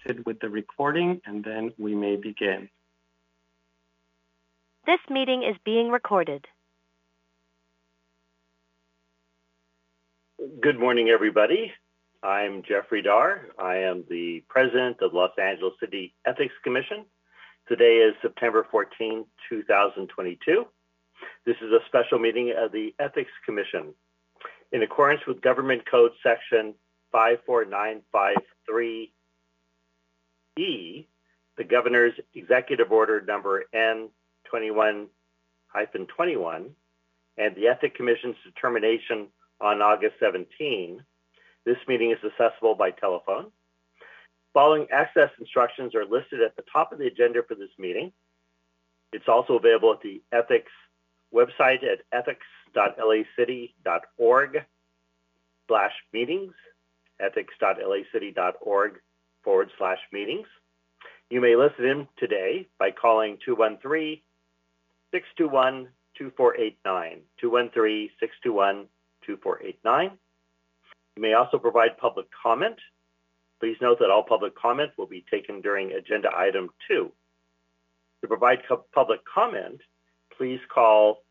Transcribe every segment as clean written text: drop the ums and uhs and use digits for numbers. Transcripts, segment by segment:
prompted with the recording, and then we may begin. This meeting is being recorded. Good morning, everybody. I'm Jeffrey Dar. I am the president of the Los Angeles City Ethics Commission. Today is September 14, 2022. This is a special meeting of the Ethics Commission. In accordance with Government Code Section 54953E, the Governor's Executive Order number N21-21, and the Ethics Commission's determination on August 17, this meeting is accessible by telephone. Following access instructions are listed at the top of the agenda for this meeting. It's also available at the Ethics website at ethics.lacity.org/meetings, ethics.lacity.org/meetings. You may listen in today by calling 213-621-2489, 213-621-2489. You may also provide public comment. Please note that all public comment will be taken during agenda item 2. To provide public comment, please call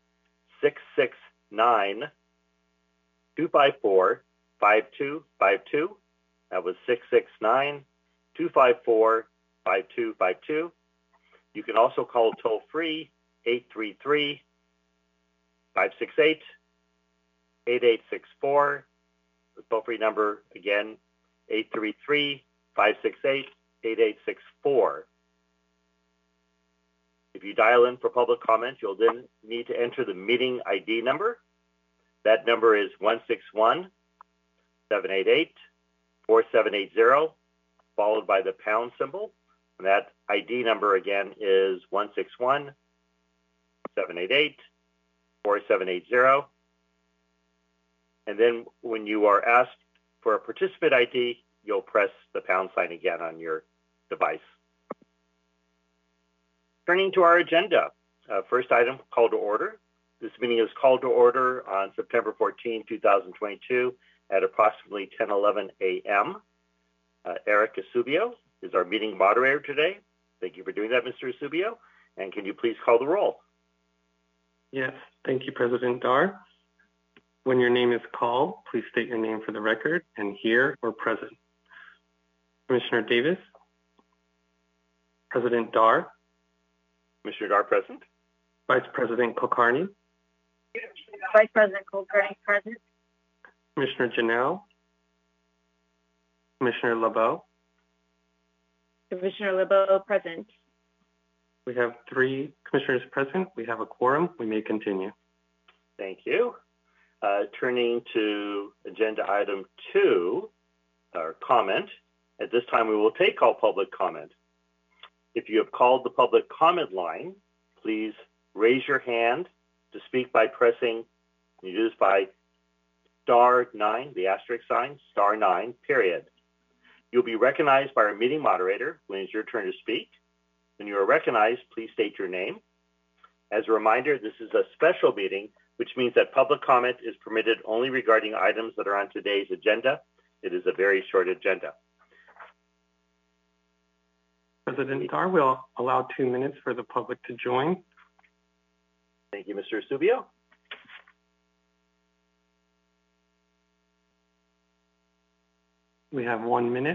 669-254-5252. That was 669-254-5252. You can also call toll-free 833-568-8864. The toll-free number, again, 833-568-8864. If you dial in for public comment, you'll then need to enter the meeting ID number. That number is 161-788-4780, followed by the pound symbol. And that ID number, again, is 161-788-4780. And then when you are asked for a participant ID, you'll press the pound sign again on your device. Turning to our agenda, first item, call to order. This meeting is called to order on September 14, 2022 at approximately 10:11 a.m. Eric Asubio is our meeting moderator today. Thank you for doing that, Mr. Asubio. And can you please call the roll? Yes, thank you, President Dar. When your name is called, please state your name for the record and here or present. Commissioner Davis? President Dar? Commissioner Dar present. Vice President Kulkarni? Vice President Kulkarni present. Commissioner Janelle? Commissioner LeBeau? Commissioner LeBeau present. We have 3 commissioners present. We have a quorum. We may continue. Thank you. Turning to agenda item 2, our comment. At this time, we will take all public comment. If you have called the public comment line, please raise your hand to speak by pressing, you do this by *9, the asterisk sign, *9, period. You'll be recognized by our meeting moderator when it's your turn to speak. When you are recognized, please state your name. As a reminder, this is a special meeting, which means that public comment is permitted only regarding items that are on today's agenda. It is a very short agenda. President Dar will allow 2 minutes for the public to join. Thank you, Mr. Asubio. We have 1 minute.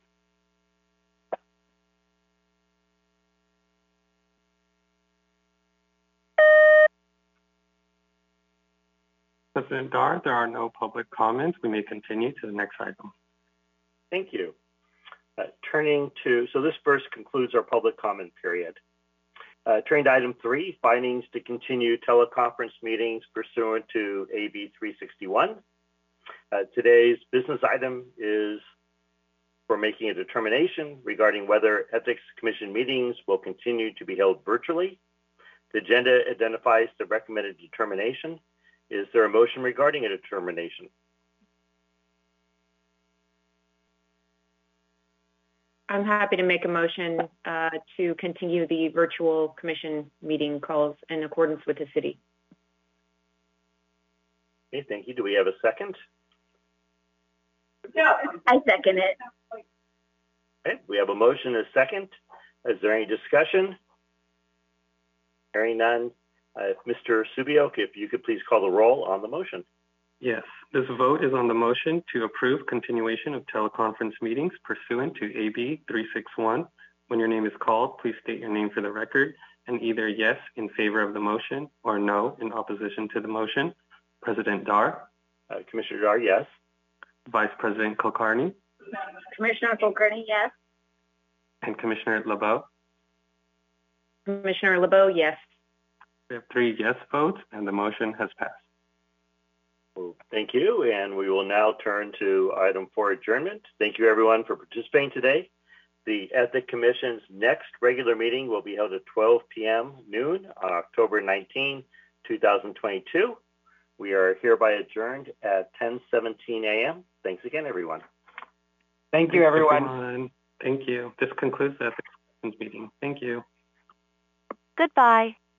President Dar, there are no public comments. We may continue to the next item. Thank you. So this first concludes our public comment period. Turning to item 3, findings to continue teleconference meetings pursuant to AB 361. Today's business item is for making a determination regarding whether Ethics Commission meetings will continue to be held virtually. The agenda identifies the recommended determination. Is there a motion regarding a determination? I'm happy to make a motion to continue the virtual commission meeting calls in accordance with the city. Okay, thank you. Do we have a second? Yeah, I second it. Okay, we have a motion and a second. Is there any discussion? Hearing none. Mr. Subiok, if you could please call the roll on the motion. Yes, this vote is on the motion to approve continuation of teleconference meetings pursuant to AB 361. When your name is called, please state your name for the record and either yes in favor of the motion or no in opposition to the motion. President Dar. Commissioner Dar, yes. Vice President Kulkarni. Commissioner Kulkarni, yes. And Commissioner LeBeau. Commissioner LeBeau, yes. We have 3 yes votes and the motion has passed. Well, thank you, and we will now turn to item 4, adjournment. Thank you everyone for participating today. The Ethics Commission's next regular meeting will be held at 12 p.m. noon on October 19, 2022. We are hereby adjourned at 10:17 a.m. Thanks again, everyone. Thank you, everyone. Thank you. This concludes the Ethics Commission's meeting. Thank you. Goodbye.